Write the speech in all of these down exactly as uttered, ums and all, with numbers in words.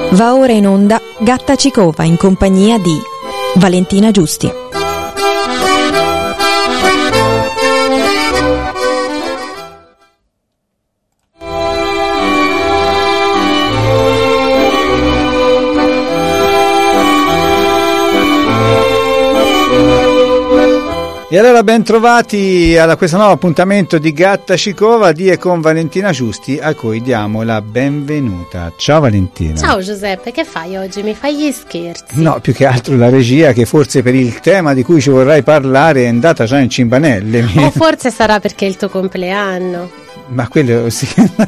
Va ora in onda Gatta Cicova in compagnia di Valentina Giusti. E allora ben trovati a questo nuovo appuntamento di Gatta Cicova di e con Valentina Giusti, a cui diamo la benvenuta. Ciao Valentina. Ciao Giuseppe, che fai oggi? Mi fai gli scherzi? No, più che altro la regia, che forse per il tema di cui ci vorrai parlare è andata già in cimpanelle. O forse sarà perché è il tuo compleanno. Ma quello sì.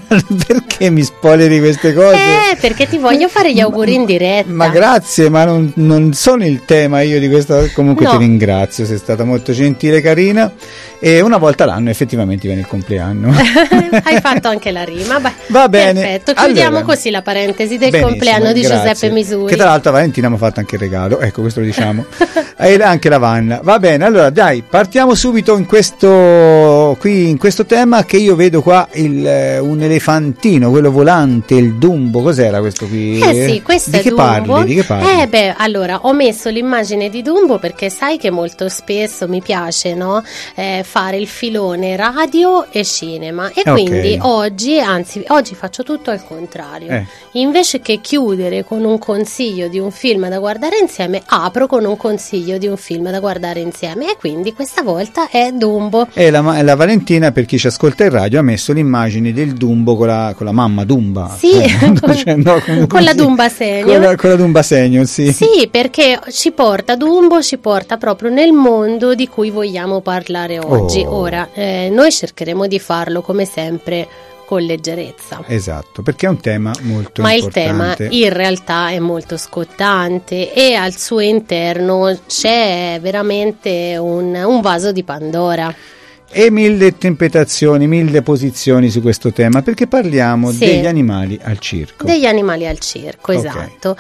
Perché mi spoileri queste cose? Eh, perché ti voglio fare gli auguri in diretta. Ma grazie, ma non, non sono il tema io di questa. Comunque no. Ti ringrazio, sei stata molto gentile, carina. E una volta l'anno effettivamente viene il compleanno. Hai fatto anche la rima. Beh, va bene. Perfetto, chiudiamo allora, così la parentesi del benissimo, compleanno di grazie. Giuseppe Misuri. Che tra l'altro a Valentina mi ha fatto anche il regalo, ecco, questo lo diciamo. E anche la Vanna. Va bene, allora dai, partiamo subito in questo qui in questo tema che io vedo qua il un elefantino, quello volante, il Dumbo. Cos'era questo qui? Eh sì, questo di è che Dumbo. Parli? Di che parli? Eh beh, allora ho messo l'immagine di Dumbo perché sai che molto spesso mi piace, no? Eh, fare il filone radio e cinema e okay. Quindi oggi, anzi oggi faccio tutto al contrario. Eh. Invece che chiudere con un consiglio di un film da guardare insieme, apro con un consiglio di un film da guardare insieme e quindi questa volta è Dumbo. E la, la Valentina, per chi ci ascolta in radio, ha messo l'immagine del Dumbo con la, con la mamma Dumba. Sì, eh, con, cioè, no, con, con la Dumba Senior. Con la, con la Dumba Senior, sì. Sì, perché ci porta Dumbo, ci porta proprio nel mondo di cui vogliamo parlare oggi. Oh. Ora, eh, noi cercheremo di farlo come sempre con leggerezza. Esatto, perché è un tema molto Ma importante. il tema in realtà è molto scottante e al suo interno c'è veramente un, un vaso di Pandora. E mille interpretazioni, mille posizioni su questo tema, perché parliamo sì. degli animali al circo. Degli animali al circo, okay. esatto.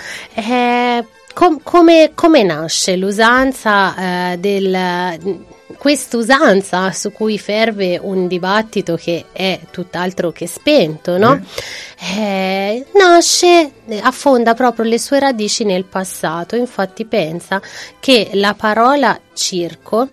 Eh, com- come, come nasce l'usanza eh, del... quest'usanza su cui ferve un dibattito che è tutt'altro che spento, no? Eh. Eh, nasce, affonda proprio le sue radici nel passato. Infatti pensa che la parola circo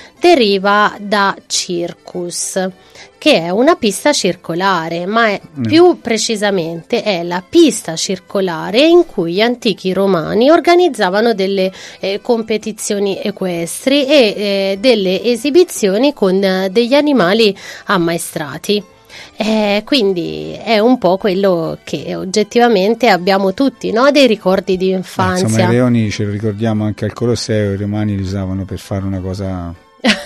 deriva da circus, che è una pista circolare, ma è, mm. più precisamente è la pista circolare in cui gli antichi romani organizzavano delle eh, competizioni equestri e eh, delle esibizioni con eh, degli animali ammaestrati. Eh, quindi è un po' quello che oggettivamente abbiamo tutti, no? Dei ricordi di infanzia. Insomma, i leoni ce lo ricordiamo anche al Colosseo, i romani li usavano per fare una cosa...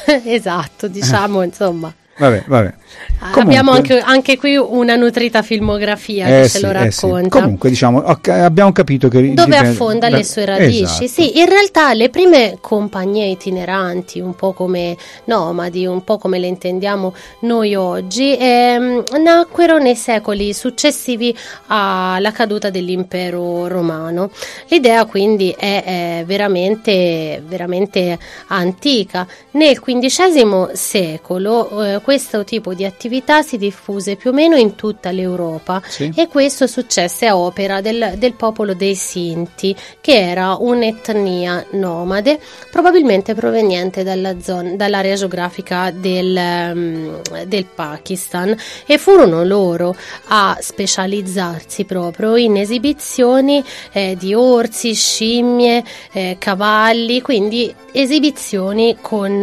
Esatto, diciamo, insomma. Vabbè, vabbè. Comunque, abbiamo anche, anche qui una nutrita filmografia eh che sì, ce lo racconta. Eh sì. Comunque, diciamo, okay, abbiamo capito che dove dipende, affonda beh, le sue radici. Esatto. Sì, in realtà le prime compagnie itineranti, un po' come nomadi, un po' come le intendiamo noi oggi, ehm, nacquero nei secoli successivi alla caduta dell'impero romano. L'idea quindi è, è veramente, veramente antica. Nel quindicesimo secolo eh, questo tipo di attività si diffuse più o meno in tutta l'Europa, sì. E questo successe a opera del, del popolo dei Sinti, che era un'etnia nomade probabilmente proveniente dalla zona, dall'area geografica del, um, del Pakistan, e furono loro a specializzarsi proprio in esibizioni eh, di orsi, scimmie, eh, cavalli, quindi esibizioni con,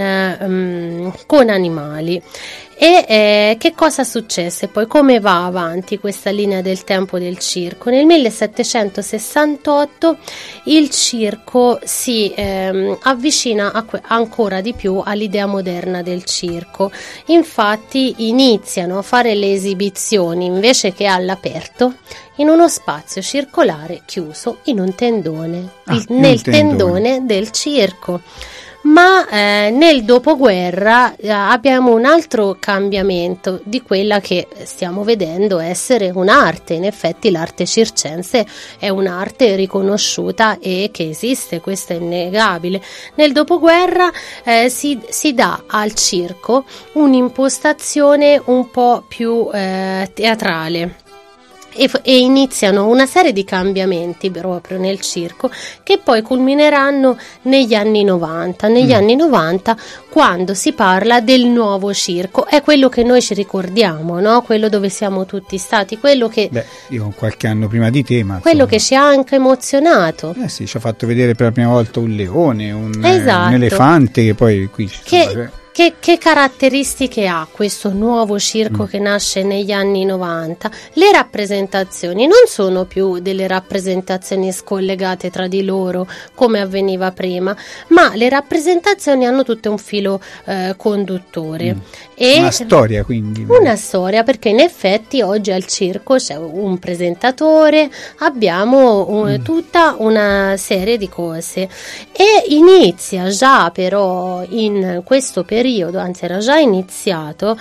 um, con animali. E eh, che cosa successe poi? Come va avanti questa linea del tempo del circo? Nel millesettecentosessantotto il circo si ehm, avvicina a que- ancora di più all'idea moderna del circo. Infatti iniziano a fare le esibizioni invece che all'aperto in uno spazio circolare chiuso in un tendone, ah, il, nel tendone. tendone del circo. Ma eh, nel dopoguerra eh, abbiamo un altro cambiamento di quella che stiamo vedendo essere un'arte. In effetti l'arte circense è un'arte riconosciuta e che esiste, questo è innegabile. Nel dopoguerra eh, si, si dà al circo un'impostazione un po' più eh, teatrale. e, e iniziano una serie di cambiamenti proprio nel circo che poi culmineranno negli anni novanta. Negli mm. anni novanta, quando si parla del nuovo circo, è quello che noi ci ricordiamo, no? Quello dove siamo tutti stati, quello che Beh, io qualche anno prima di te, ma quello insomma, che ci ha anche emozionato. Eh sì, ci ha fatto vedere per la prima volta un leone, un, Esatto. eh, un elefante, che poi qui Che, insomma, che, che caratteristiche ha questo nuovo circo Mm. che nasce negli anni novanta? Le rappresentazioni non sono più delle rappresentazioni scollegate tra di loro come avveniva prima, ma le rappresentazioni hanno tutte un filo eh, conduttore. Mm. E una storia, quindi Una storia, perché in effetti oggi al circo c'è un presentatore, abbiamo un- Mm. tutta una serie di cose e inizia già però in questo periodo, anzi era già iniziato,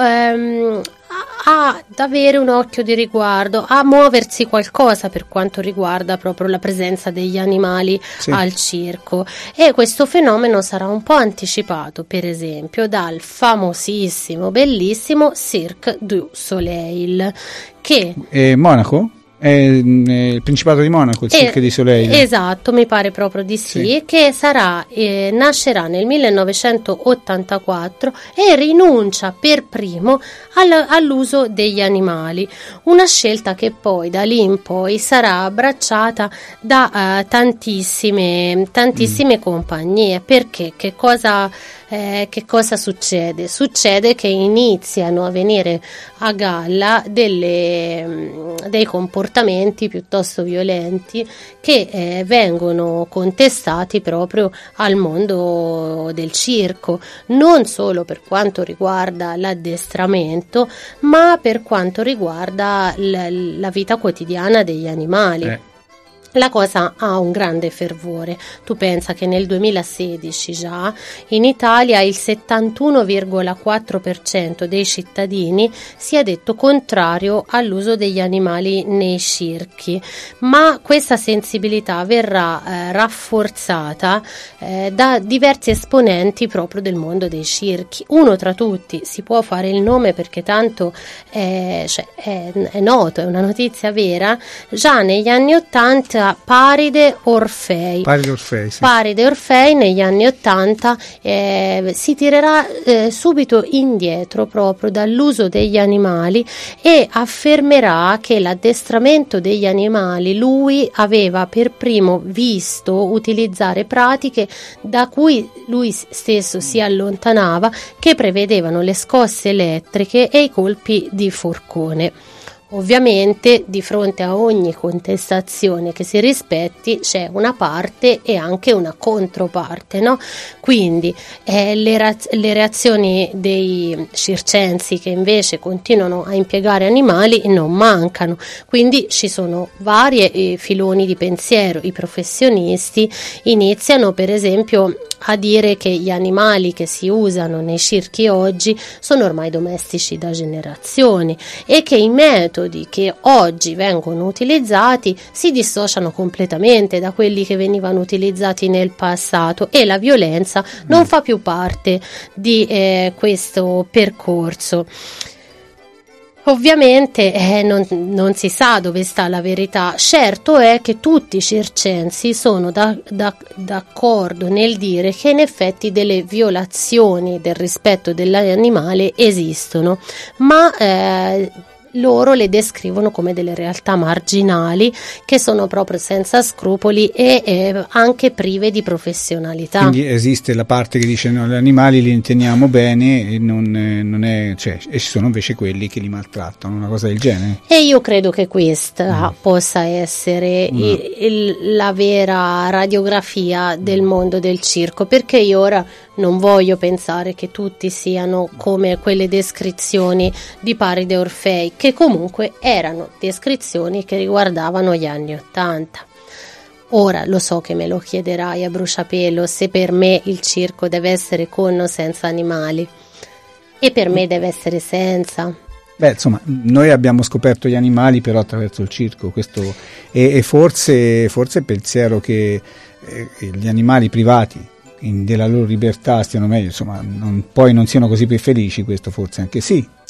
ehm, a- ad avere un occhio di riguardo, a muoversi qualcosa per quanto riguarda proprio la presenza degli animali Sì. al circo, e questo fenomeno sarà un po' anticipato per esempio dal famosissimo, bellissimo Cirque du Soleil, che Eh, Monaco? È, mm, è il Principato di Monaco, il Eh, Cirque di Soleil. Esatto, mi pare proprio di sì, Sì. che sarà, eh, nascerà nel millenovecentottantaquattro e rinuncia per primo al- all'uso degli animali, una scelta che poi da lì in poi sarà abbracciata da eh, tantissime, tantissime compagnie. Perché che cosa, eh, che cosa succede? Succede che iniziano a venire a galla delle, mm, dei comportamenti piuttosto violenti che eh, vengono contestati proprio al mondo del circo, non solo per quanto riguarda l'addestramento, ma per quanto riguarda l- la vita quotidiana degli animali. Eh. La cosa ha un grande fervore. Tu pensa che nel duemilasedici già in Italia il settantuno virgola quattro per cento dei cittadini si è detto contrario all'uso degli animali nei circhi, ma questa sensibilità verrà eh, rafforzata eh, da diversi esponenti proprio del mondo dei circhi. Uno tra tutti, si può fare il nome perché tanto è, cioè, è, è noto, è una notizia vera, già negli anni ottanta Paride Orfei. Paride Orfei, sì. Paride Orfei negli anni ottanta eh, si tirerà eh, subito indietro proprio dall'uso degli animali e affermerà che l'addestramento degli animali lui aveva per primo visto utilizzare pratiche da cui lui stesso si allontanava, che prevedevano le scosse elettriche e i colpi di forcone. Ovviamente di fronte a ogni contestazione che si rispetti c'è una parte e anche una controparte, no? Quindi eh, le, raz- le reazioni dei circensi che invece continuano a impiegare animali non mancano, quindi ci sono varie eh, filoni di pensiero. I professionisti iniziano per esempio a dire che gli animali che si usano nei circhi oggi sono ormai domestici da generazioni e che i metodi che oggi vengono utilizzati si dissociano completamente da quelli che venivano utilizzati nel passato e la violenza non mm. fa più parte di eh, questo percorso. Ovviamente eh, non, non si sa dove sta la verità. Certo è che tutti i circensi sono da, da, d'accordo nel dire che in effetti delle violazioni del rispetto dell'animale esistono, ma eh, loro le descrivono come delle realtà marginali che sono proprio senza scrupoli e eh, anche prive di professionalità. Quindi esiste la parte che dice no, gli animali li intendiamo bene e, non, eh, non è, cioè, e ci sono invece quelli che li maltrattano, una cosa del genere. E io credo che questa mm. possa essere mm. il, il, la vera radiografia del mondo del circo, perché io ora non voglio pensare che tutti siano come quelle descrizioni di Paride Orfei, che comunque erano descrizioni che riguardavano gli anni Ottanta. Ora lo so che me lo chiederai a bruciapelo se per me il circo deve essere con o senza animali, e per me deve essere senza. Beh, insomma, noi abbiamo scoperto gli animali però attraverso il circo, questo e, e forse, forse il pensiero che eh, gli animali privati in, della loro libertà stiano meglio, insomma, non, poi non siano così più felici, questo forse anche sì.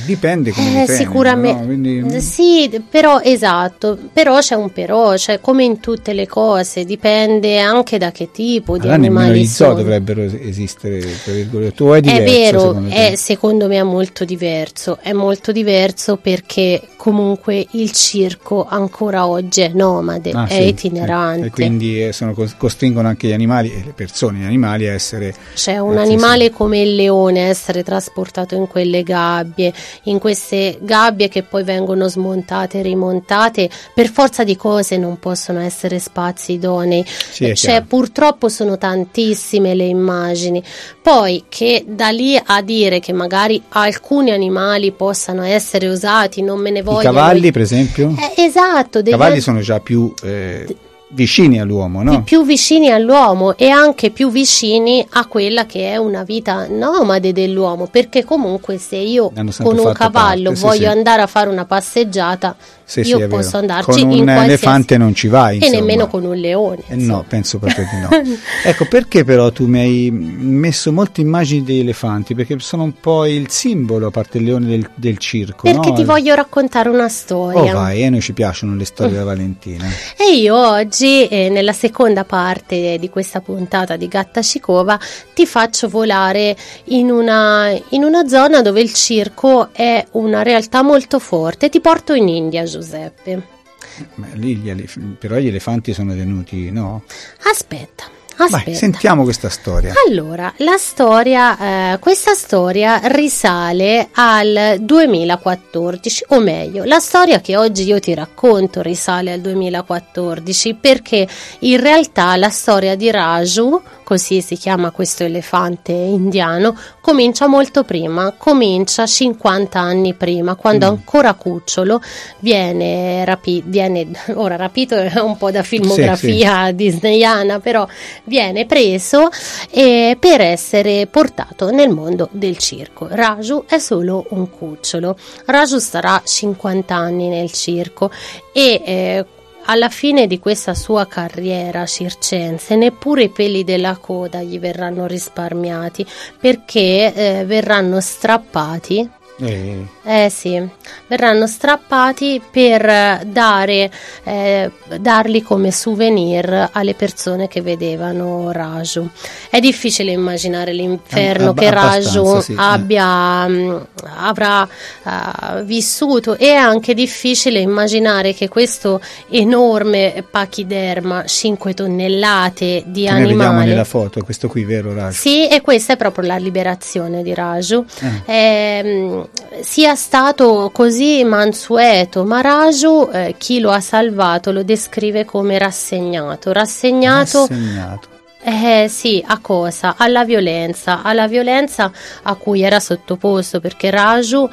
dipende come Eh, li prendi, sicuramente, no? Quindi- sì, però esatto, però c'è un però, cioè come in tutte le cose, dipende anche da che tipo di allora nemmeno animali gli zoo sono. dovrebbero es- esistere, tra virgolette. O è È diverso, vero, secondo è, te? secondo me è molto diverso, è molto diverso perché comunque il circo ancora oggi è nomade, Ah, è sì, itinerante. sì. E quindi eh, sono cos- costringono anche gli animali e le persone, gli animali a essere... C'è un eh, sì, animale sì. come il leone a essere trasportato in quelle gabbie, in queste gabbie che poi vengono smontate e rimontate, per forza di cose non possono essere spazi idonei. Sì, è Cioè, chiaro. purtroppo sono tantissime le immagini. Poi che da lì a dire che magari alcuni animali possano essere usati, non me ne I vogliono. cavalli, per esempio? Eh, esatto, I degli cavalli an- sono già più eh, vicini all'uomo, no? più vicini all'uomo e anche più vicini a quella che è una vita nomade dell'uomo, perché comunque se io Hanno sempre con un fatto cavallo parte, sì, voglio sì. andare a fare una passeggiata, Sì, sì, io è vero. posso andarci con un in qualsiasi... elefante non ci vai, e insomma. nemmeno con un leone. Eh insomma. no, penso proprio di no. Ecco, perché però tu mi hai messo molte immagini degli elefanti? Perché sono un po' il simbolo, a parte il leone del, del circo, Perché no? ti voglio raccontare una Oh storia. vai, a noi ci piacciono le storie della Valentina. E io oggi, eh, nella seconda parte di questa puntata di Gatta Cicova, ti faccio volare in una, in una zona dove il circo è una realtà molto forte. Ti porto in India, Giuseppe. Ma lì gli elef- però gli elefanti sono venuti, no? Aspetta, aspetta. Vai, sentiamo questa storia. Allora, la storia, eh, questa storia risale al duemilaquattordici, o meglio, la storia che oggi io ti racconto risale al duemilaquattordici, perché in realtà la storia di Raju, così si chiama questo elefante indiano, comincia molto prima, comincia cinquanta anni prima, quando Mm. ancora cucciolo viene rapito, viene, ora rapito è un po' da filmografia disneyana, però viene preso eh, per essere portato nel mondo del circo. Raju è solo un cucciolo. Raju starà cinquanta anni nel circo e eh, alla fine di questa sua carriera circense neppure i peli della coda gli verranno risparmiati, perché eh, verranno strappati. Eh, Eh sì, verranno strappati per dare, eh, darli come souvenir alle persone che vedevano Raju. È difficile immaginare l'inferno Ab- che abbastanza, Raju sì, eh. abbia, mh, avrà uh, vissuto, e è anche difficile immaginare che questo enorme pachiderma, cinque tonnellate di che ne vediamo animale. nella foto, questo qui, vero Raj? Sì, e questa è proprio la liberazione di Raju. Eh. Ehm, sia stato così mansueto, ma Raju, eh, chi lo ha salvato lo descrive come rassegnato. Rassegnato, Rassegnato. eh sì, a cosa? Alla violenza, alla violenza a cui era sottoposto, perché Raju,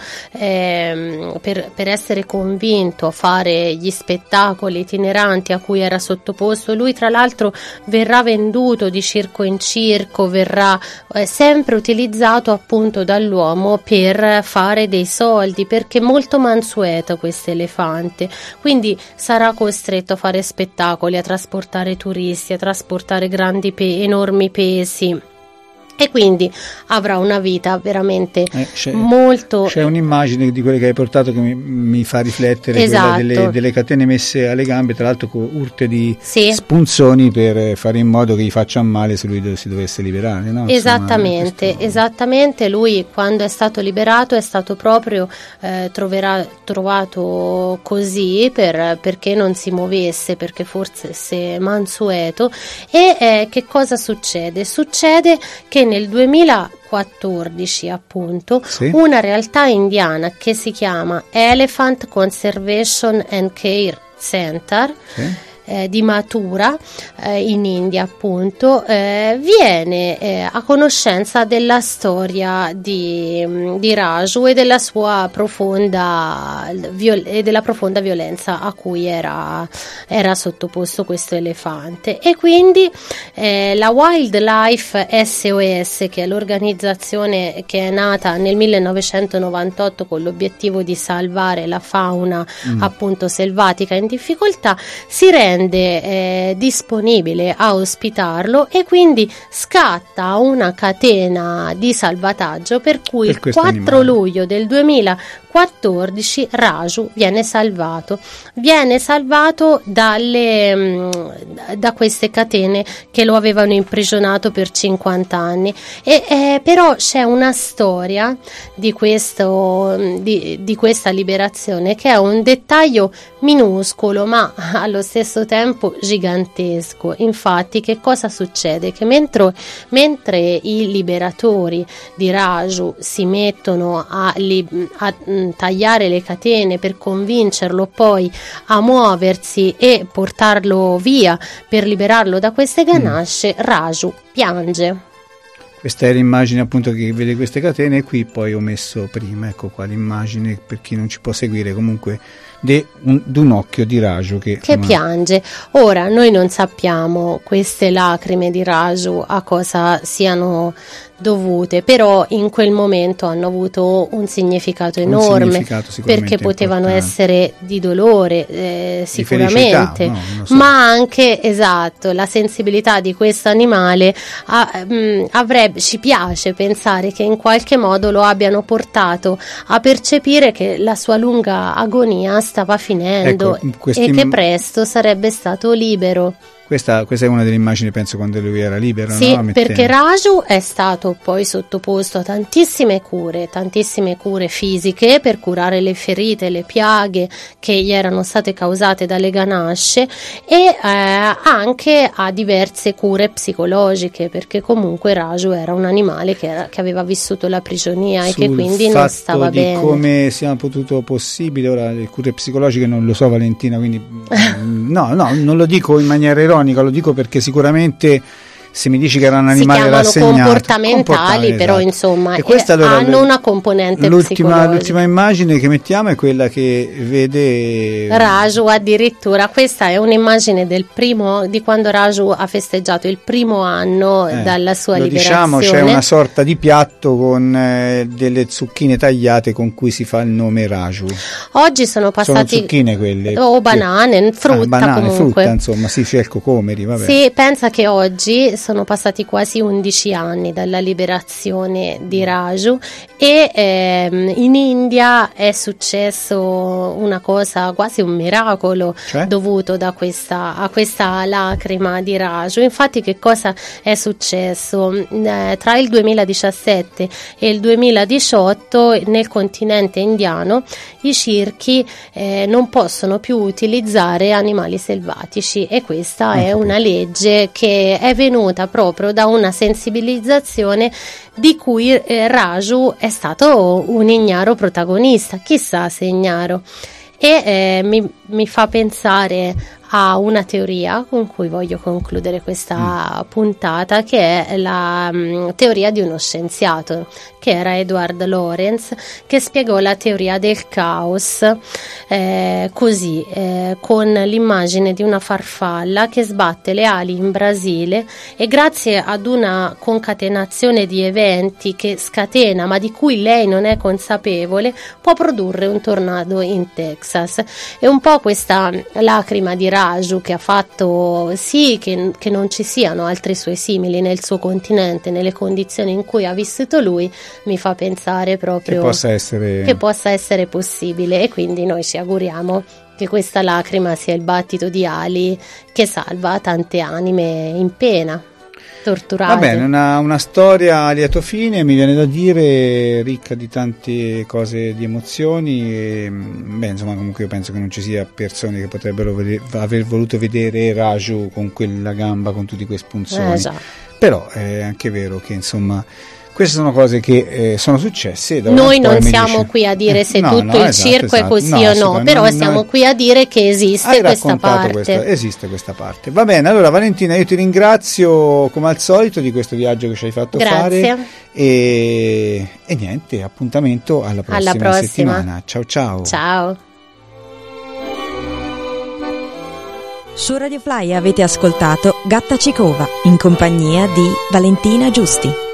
ehm, per, per essere convinto a fare gli spettacoli itineranti a cui era sottoposto, lui tra l'altro verrà venduto di circo in circo, verrà eh, sempre utilizzato appunto dall'uomo per fare dei soldi, perché è molto mansueto questo elefante, quindi sarà costretto a fare spettacoli, a trasportare turisti, a trasportare grandi pe- enormi pesi, e quindi avrà una vita veramente Eh, c'è, molto... c'è un'immagine di quelle che hai portato che mi, mi fa riflettere, Esatto. quella delle, delle catene messe alle gambe, tra l'altro con urte di Sì. spunzoni per fare in modo che gli facciano male se lui do- si dovesse liberare, no? Insomma, Esattamente, questo- esattamente. Lui quando è stato liberato è stato proprio eh, troverà, trovato così per, perché non si muovesse, perché forse si mansueto. E eh, che cosa succede? Succede che nel duemilaquattordici appunto Sì. una realtà indiana che si chiama Elephant Conservation and Care Center, Sì. eh, di Mathura, eh, in India appunto, eh, viene eh, a conoscenza della storia di, di Raju e della sua profonda viol- e della profonda violenza a cui era, era sottoposto questo elefante, e quindi eh, la Wildlife S O S, che è l'organizzazione che è nata nel millenovecentonovantotto con l'obiettivo di salvare la fauna Mm. appunto selvatica in difficoltà, si rende eh, disponibile a ospitarlo, e quindi scatta una catena di salvataggio per cui Per il questo quattro animale. luglio del duemilaquattordici quattordici Raju viene salvato, viene salvato dalle, da queste catene che lo avevano imprigionato per cinquanta anni. E, eh, però c'è una storia di, questo, di, di questa liberazione che è un dettaglio minuscolo ma allo stesso tempo gigantesco. Infatti, che cosa succede? Che mentre, mentre i liberatori di Raju si mettono a, li, a tagliare le catene per convincerlo poi a muoversi e portarlo via per liberarlo da queste ganasce, mm. Raju piange. Questa è l'immagine appunto che vede queste catene, e qui poi ho messo prima, ecco qua l'immagine per chi non ci può seguire, comunque di un, un occhio di Raju che, che insomma, piange. Ora noi non sappiamo queste lacrime di Raju a cosa siano dovute, però in quel momento hanno avuto un significato enorme, un significato perché potevano importante. essere di dolore eh, sicuramente, no, so. ma anche esatto la sensibilità di questo animale a, mh, avrebbe, ci piace pensare che in qualche modo lo abbiano portato a percepire che la sua lunga agonia stava finendo, ecco, questi... e che presto sarebbe stato libero. Questa, questa è una delle immagini, penso, quando lui era libero. Sì, no? perché Raju è stato poi sottoposto a tantissime cure, tantissime cure fisiche per curare le ferite, le piaghe che gli erano state causate dalle ganasce, e eh, anche a diverse cure psicologiche, perché comunque Raju era un animale che, era, che aveva vissuto la prigionia Sul e che quindi non stava di bene. Come sia potuto possibile, ora le cure psicologiche non lo so, Valentina, quindi no, no, non lo dico in maniera ironica, lo dico perché sicuramente se mi dici che era un animale rassegnato, si chiamano comportamentali, però esatto. insomma e eh, allora, hanno una componente l'ultima, psicologica. L'ultima immagine che mettiamo è quella che vede Raju, addirittura questa è un'immagine del primo, di quando Raju ha festeggiato il primo anno eh, dalla sua lo liberazione. Diciamo, c'è una sorta di piatto con eh, delle zucchine tagliate con cui si fa il nome Raju. Oggi sono passati sono zucchine quelle o banane, frutta ah, banane, comunque frutta, insomma, si sì, cerco comeri, vabbè. Sì, pensa che oggi sono passati quasi undici anni dalla liberazione di Raju e ehm, in India è successo una cosa, quasi un miracolo, cioè? dovuto da questa, a questa lacrima di Raju. Infatti che cosa è successo? Eh, tra il duemiladiciassette e il duemiladiciotto nel continente indiano i circhi eh, non possono più utilizzare animali selvatici, e questa è una legge che è venuta proprio da una sensibilizzazione di cui eh, Raju è stato un ignaro protagonista, chissà se ignaro. E eh, mi, mi fa pensare a una teoria con cui voglio concludere questa mm. puntata, che è la um, teoria di uno scienziato che era Edward Lorenz, che spiegò la teoria del caos eh, così, eh, con l'immagine di una farfalla che sbatte le ali in Brasile e grazie ad una concatenazione di eventi che scatena ma di cui lei non è consapevole può produrre un tornado in Texas. E un po' questa lacrima di Raju che ha fatto sì che, che non ci siano altri suoi simili nel suo continente, nelle condizioni in cui ha vissuto lui, mi fa pensare proprio che possa essere, che possa essere possibile, e quindi noi ci auguriamo che questa lacrima sia il battito di ali che salva tante anime in pena, torturate. Va bene, una, una storia a lieto fine, mi viene da dire, ricca di tante cose, di emozioni e, beh, insomma, comunque io penso che non ci sia persone che potrebbero vede- aver voluto vedere Raju con quella gamba, con tutti quei spunzoni, eh, già. Però è anche vero che insomma queste sono cose che eh, sono successe. Noi non siamo dice... qui a dire se no, tutto no, il esatto, circo esatto. è così no, o no, però non, siamo non... qui a dire che esiste Hai questa parte. Questa, esiste questa parte. Va bene, allora Valentina, io ti ringrazio come al solito di questo viaggio che ci hai fatto Grazie. fare e, e niente, appuntamento alla prossima, alla prossima settimana. Ciao ciao. Ciao. Su Radio Fly avete ascoltato Gatta Cicova in compagnia di Valentina Giusti.